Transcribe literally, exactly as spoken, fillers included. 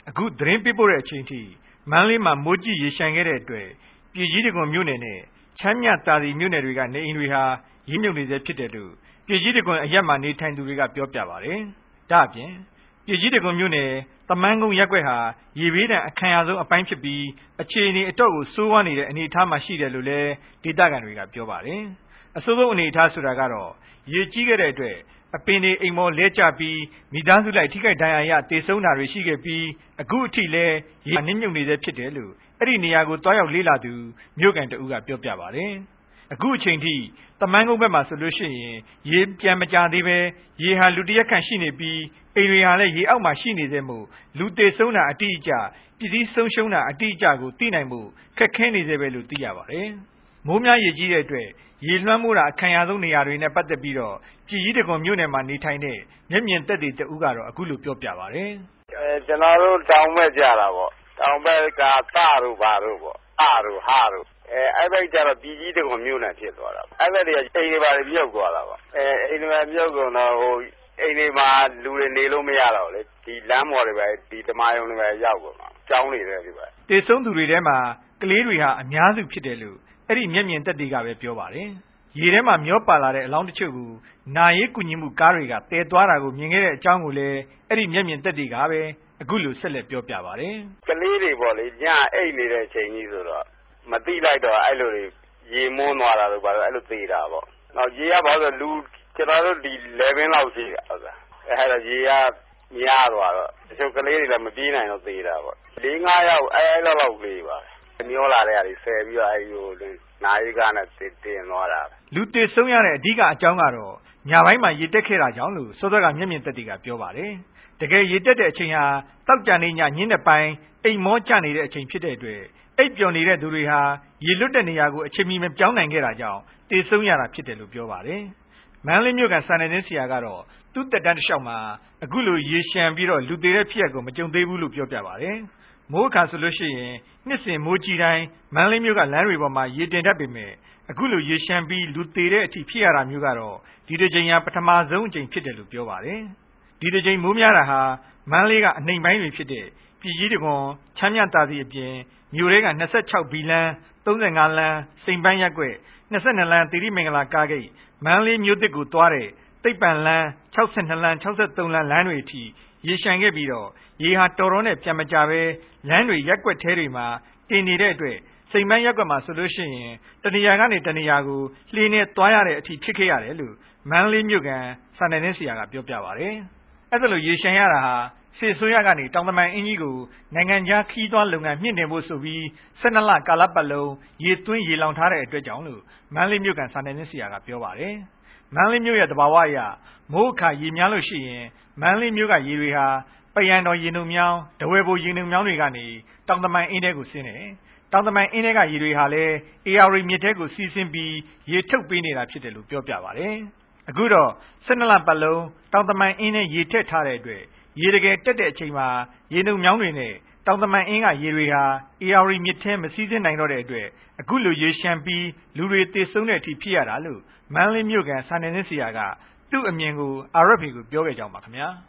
အခုသတင်းပေးပို့တဲ့အချိန်ထိမန္တလေးမှာမိုးကြီးရေရှမ်းခဲ့တဲ့အတွက်ပြည်ကြီးတံခွန်မြို့နယ်နဲ့ချမ်းမြသာစီမြို့နယ်တွေကနေအိမ်တွေဟာရေမြုပ်နေဆဲဖြစ်တယ်လို့ပြည်ကြီးတံခွန်အရက်မှာနေထိုင်သူတွေကပြောပြပါတယ်။ဒါ့အပြင်ပြည်ကြီးတံခွန်မြို့နယ်တမန်းကုန်းရပ်ကွက်ဟာရေဘေးဒဏ်အခမ်းအဆုံးအပိုင်းဖြစ်ပြီးအခြေအနေအတော့ကိုစိုးဝါးနေတဲ့အနေအထားမှာရှိတယ်လို့လည်းဒေသခံတွေကပြောပါတယ်။အဆိုးဆုံးအနေအထားဆိုတာကတော့ရေကြီးခဲ့တဲ့အတွက်အပင်တွေအိမ်မောလဲကျပြီးမိသားစုလိုက်ထိခိုက်ဒဏ်ရာရတေဆုံးတာတွေရှိခဲ့ပြီးအခုအထိလည်းရေနစ်မြုပ်နေဆဲဖြစ်တယ်လို့အဲ့ဒီနေရာကိုတွားရောက်လေ့လာသူမြို့ကန်တဦးကပြောပြပါတယ်။အခုအချိန်ထိတမန်းကုန်းဘက်မှာဆိုလို့ရှိရင်ရေပြန်မကြသေးပဲရေဟာလူတရက်ခန့်ရှိနေပြီးအိမ်တွေဟာလည်းရေအောက်မှာရှိနေသေးမို့လူတေဆုံးတာအတိအကျပြည်စည်းဆုံးရှုံးတာအတိအကျကိုသိနိုင်မှုခက်ခဲနေသေးပဲလို့သိရပါတယ်။မိုးများရေကြီးတဲ့အတွက်ရေလွှမ်းမိုးတာအခမ်းအဆုံးနေရာတွေနဲ့ပတ်သက်ပြီးတော့ပြည်ကြီးတံခွန်မြို့နယ်မှာနေထိုင်တဲ့မျက်မြင်သက်သေတဦးကတော့အခုလိုပြောပြပါတယ်။အဲကျွန်တော်တို့တောင်ဘက်ကြတာပေါ့တောင်ဘက်ကသတို့ဘာတို့ပေါ့အတို့ဟာတို့အဲအဲ့ဘက်ကျတော့ပြည်ကြီးတံခွန်မြို့နယ်ဖြစ်သွားတာအဲ့ဘက်တွေကအိမ်တွေပါပြုတ်သွားတာပေါ့အဲအိမ်တွေပြုတ်ကုန်တော့ဟိုအိမ်တွေမှာလူတွေနေလို့မရတော့လေဒီလမ်းပေါ်တွေပဲဒီဓမ္မယုံတွေပဲရောက်ကုန်တာကျောင်းတွေလည်းဒီပဲတေဆုံးသူတွေထဲမှာကလေးတွေဟာအများစုဖြစ်တယ်လို့အဲ့ဒီမျက်မြင်သက်သေကပဲပြောပါတယ်။ရေထဲမှာမျောပါလာတဲ့အလောင်းတချို့ကိုနာရေးကူညီမှုကားတွေကတဲသွားတာကိုမြင်ခဲ့တဲ့အကြောင်းကိုလည်းအဲ့ဒီမျက်မြင်သက်သေကပဲအခုလိုဆက်လက်ပြောပြပါတယ်။ကလေးတွေပေါ့လေညအိတ်နေတဲ့အချိန်ကြီးဆိုတော့မတိလိုက်တော့အဲ့လိုတွေရေမွန်းသွားတာလို့ပါတော့အဲ့လိုသေးတာပေါ့။နောက်ရေကဘာလို့လူကျွန်တော်တို့ဒီelevenလောက်ရှိတာဟုတ်လား။အဲ့ဒါရေကများသွားတော့တချို့ကလေးတွေလည်းမပြေးနိုင်တော့သေးတာပေါ့။၄-၅ယောက်အဲ့လောက်လောက်လေးပါမျောလာတဲ့အရာတွေဆယ်ပြီးတော့အဲ့လိုနာရီကနဲ့တင်သွားတာလူတေဆုံးရတဲ့အဓိကအကြောင်းကတော့ညပိုင်းမှာရေတက်ခဲ့တာကြောင့်လို့စောစောကမျက်မြင်သက်သေကပြောပါတယ်တကယ်ရေတက်တဲ့အချိန်ဟာတောက်ကြနေညညင်းတဲ့ပိုင်းအိမ်မောကျနေတဲ့အချိန်ဖြစ်တဲ့အတွက်အိပ်ပျော်နေတဲ့သူတွေဟာရေလွတ်တဲ့နေရာကိုအချိန်မီမပြောင်းနိုင်ခဲ့တာကြောင့်တေဆုံးရတာဖြစ်တယ်လို့ပြောပါတယ်မန္တလေးမြို့ကစာနယ်ဇင်းဆရာကတော့သူ့တက်တန်းတစ်လျှောက်မှာအခုလိုရေရှမ်းပြီးတော့လူသေးတဲ့ဖြစ်ရပ်ကိုမကြုံသေးဘူးလို့ပြောပြပါတယ်မိုးအခါဆိုလို့ရှိရင်နှစ်စဉ်မိုးကြီးတိုင်းမန္တလေးမြို့ကလမ်းတွေပေါ်မှာရေတင်တတ်ပေမဲ့အခုလိုရေရှမ်းပြီးလူသေးတဲ့အထိဖြစ်ရတာမျိုးကတော့ဒီတစ်ချိန်ဟာပထမဆုံးအကြိမ်ဖြစ်တယ်လို့ပြောပါတယ်ဒီတစ်ချိန်မိုးများတာဟာမန္တလေးကအနှိမ်ပိုင်းတွေဖြစ်တဲ့ပြည်ကြီးတံခွန်ချမ်းမြသာစီအပြင်မြို့တွေက၂၆ဘီလမ်း၃၅လမ်းစိန်ပန်းရက်ကွက်၂၂လမ်းသီရိမင်္ဂလာကားဂိတ်မန္တလေးမြို့သစ်ကိုသွားတဲ့သိပ္ပံလမ်း၆၂လမ်း၆၃လမ်းလမ်းတွေအထိရေရှမ်းခဲ့ပြီးတော့ရေဟာတော်တော်နဲ့ပြန်မကြပဲလမ်းတွေရက်ကွက်ထဲတွေမှာတင်နေတဲ့အတွက်စိန်ပန်းရက်ကွက်မှာဆိုလို့ရှိရင်တနေရာကနေတနေရာကိုလှေနဲ့သွားရတဲ့အထိဖြစ်ခဲ့ရတယ်လို့မန္တလေးမြို့ကန်စာနယ်ဇင်းဆရာကပြောပြပါတယ်အဲ့ဒါလို့ရေရှမ်းရတာဟာစေဆိုးရကနေတောင်တမန်အင်းကြီးကိုနိုင်ငံခြားခီးသွွားလုပ်ငန်းမြင့်တင်ဖို့ဆိုပြီး၁၂လကာလပတ်လုံးရေသွင်းရေလောင်ထားတဲ့အတွက်ကြောင့်လို့မန္တလေးမြို့ကန်စာနယ်ဇင်းဆရာကပြောပါတယ်မန္တလေးမြို့ရဲ့တဘာဝအရမိုးအခါရေများလို့ရှိရင်မန္တလေးမြို့ကရေတွေဟာပယံတော်ရေနုံမြောင်းတဝဲဘိုရေနုံမြောင်းတွေကနေတောင်တမန်အင်းထဲကိုဆင်းတယ်တောင်တမန်အင်းထဲကရေတွေဟာလည်းအေယာရီမြစ်ထဲကိုစီးဆင်းပြီးရေထုတ်ပေးနေတာဖြစ်တယ်လို့ပြောပြပါတယ်အခုတော့၁၂လပတ်လုံးတောင်တမန်အင်းထဲရေထည့်ထားတဲ့အတွက်ရေတကယ်တက်တဲ့အချိန်မှာရေနုံမြောင်းတွေနဲ့တောင်တမန်အင်းကရေတွေဟာအေယာရီမြစ်ထဲမစီးဆင်းနိုင်တော့တဲ့အတွက်အခုလိုရေရှမ်းပြီးလူတွေတေဆုံးတဲ့အထိဖြစ်ရတာလို့မန္တလေးမြို့ကန်စာနယ်ဇင်းဆရာကသူ့အမြင်ကို R F A ကိုပြောခဲ့ကြောင်းပါခင်ဗျာ